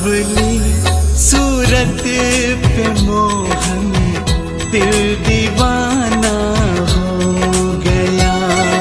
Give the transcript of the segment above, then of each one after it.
सावली सूरत पे मोहन दिल दीवाना हो गया।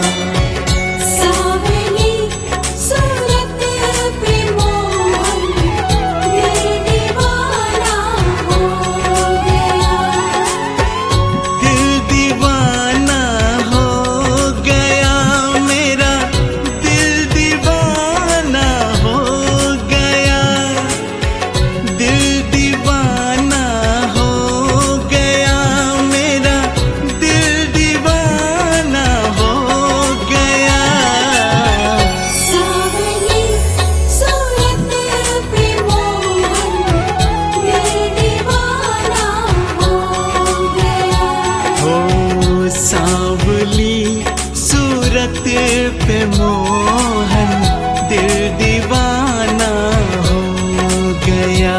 सावली सूरत पे मोहन दिल दीवाना हो गया। दिल दीवाना हो गया मेरा, दिल दीवाना हो गया। दिल दीवाना हो गया मेरा, दिल दीवाना हो गया। सावली सूरत पे मोहन दिल दीवाना हो गया। हो सावली सूरत पे मोहन दिल दीवाना हो गया।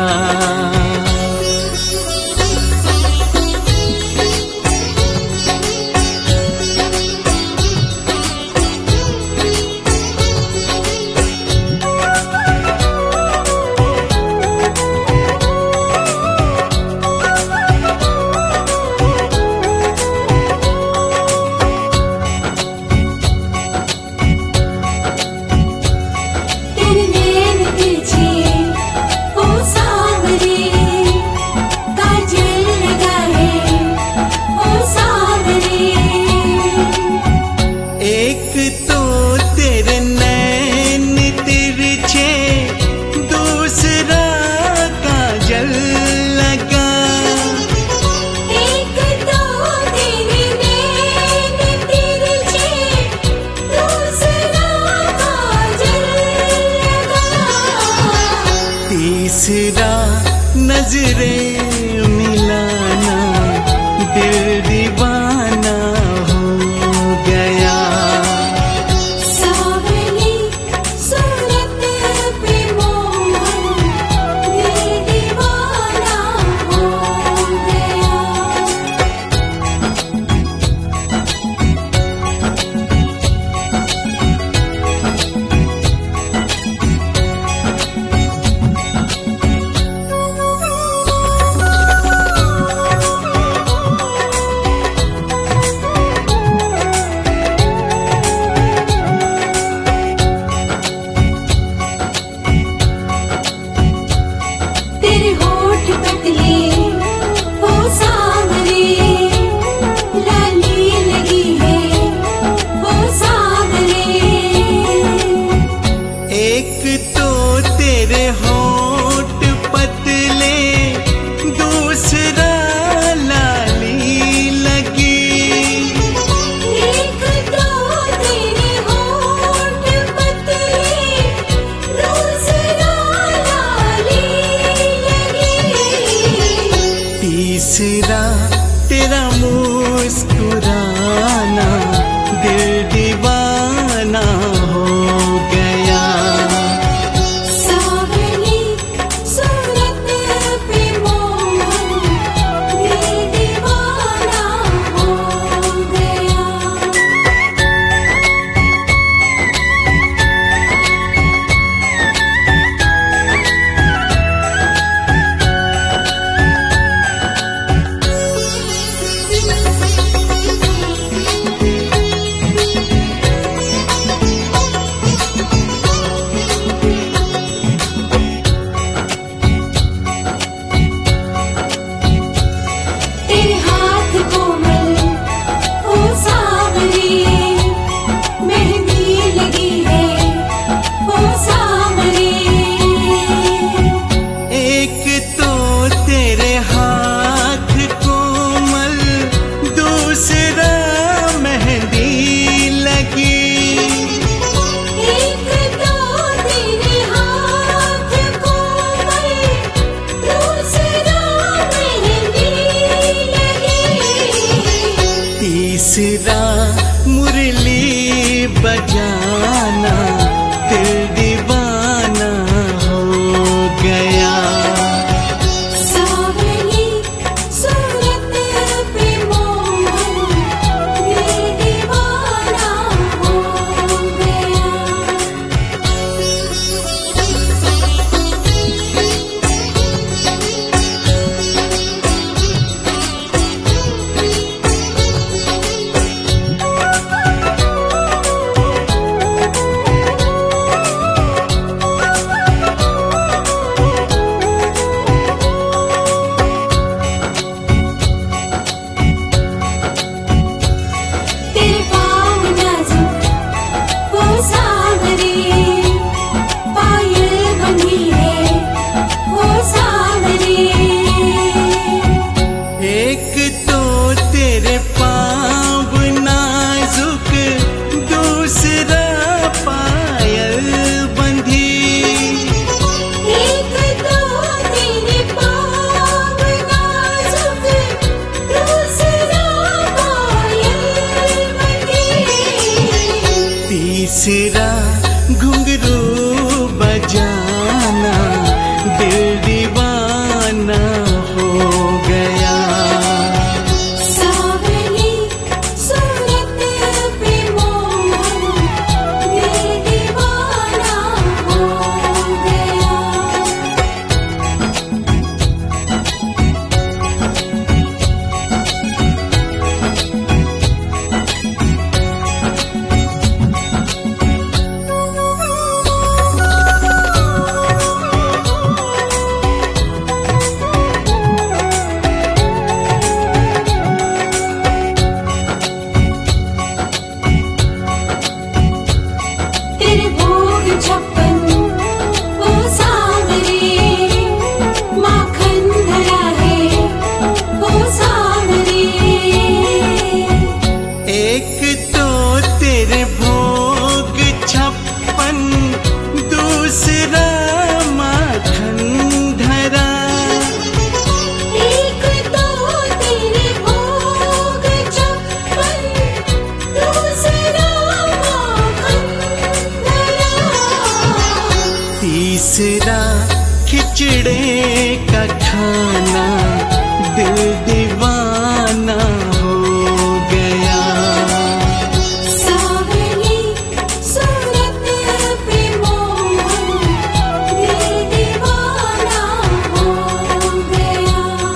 तीसरा घुंघरू बजाना दिल दीवाना हो गया। सावली सूरत पे मोहन दिल दीवाना हो गया। तेरे भोग छप्पन ओ सांवरे माखन धरा है ओ सांवरे। एक तो तेरे भोग छप्पन, दूसरा माखन धरा। एक तो तेरे भोग छप्पन, दूसरा माखन धरा। तीसरा खिचड़े का खाना दिल दीवाना हो गया। सावली सूरत पे मोहन दिल दीवाना हो गया।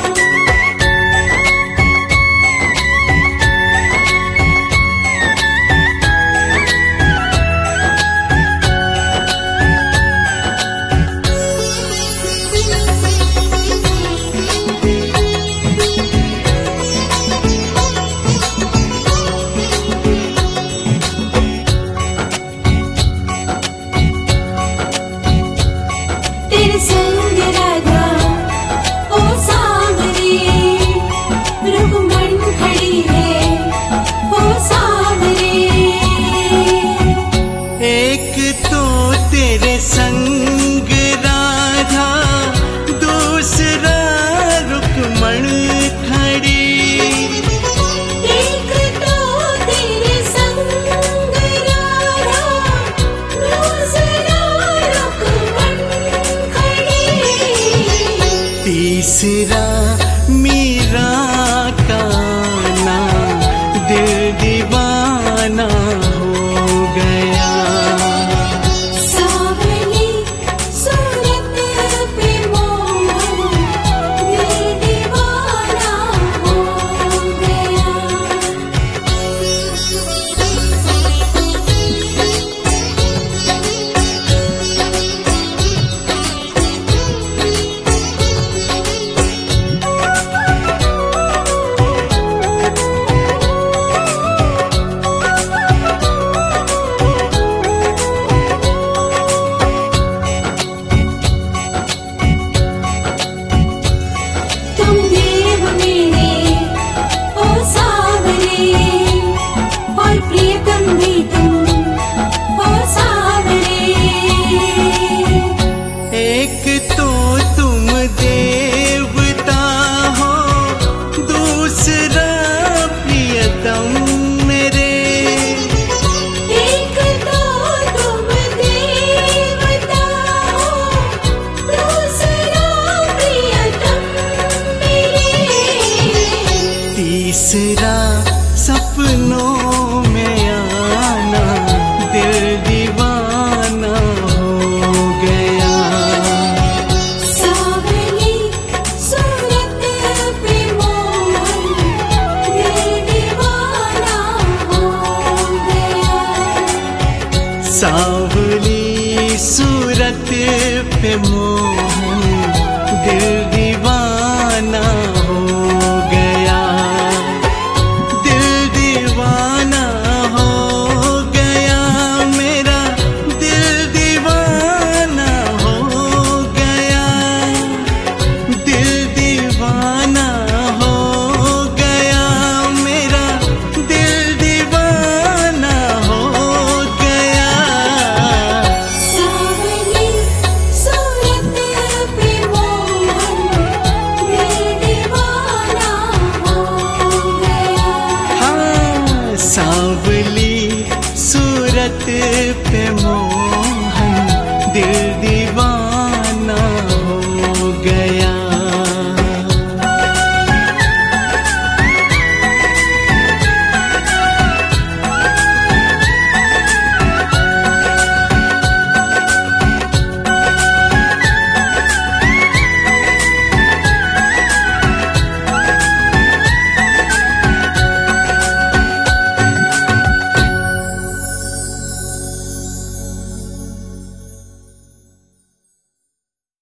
तेरे संग राधा ओ सांवरे रुक्मण खड़ी है ओ सांवरे। एक तो तेरे संग राधा, दूसरा रुक्मण खड़ी। एक तो तेरे संग राधा, दूसरा रुक्मण खड़ी। तीसरा मीरा का आना दिल दीवाना हो गया। सावली सूरत पे मोहन दिल दीवाना हो गया। तुम देव मेरे ओ सांवरे और प्रियतम भी तुम ओ सांवरे। एक तो तुम देवता हो, दूसरा प्रियतम मेरे। एक तो तुम देवता हो, दूसरा प्रियतम मेरे। तीसरा सपनों में आना दिल दीवाना हो गया। सावली सूरत पे मोहन दिल दीवाना हो गया। सावली सूरत पे मोहन दिल दीवाना हो गया। दिल दीवाना हो गया मेरा, दिल दीवाना हो गया। दिल दीवाना हो गया मेरा, दिल दीवाना हो गया। सावली सूरत पे मोहन दिल दीवाना हो गया। हाँ, सांवली सूरत पे मोहन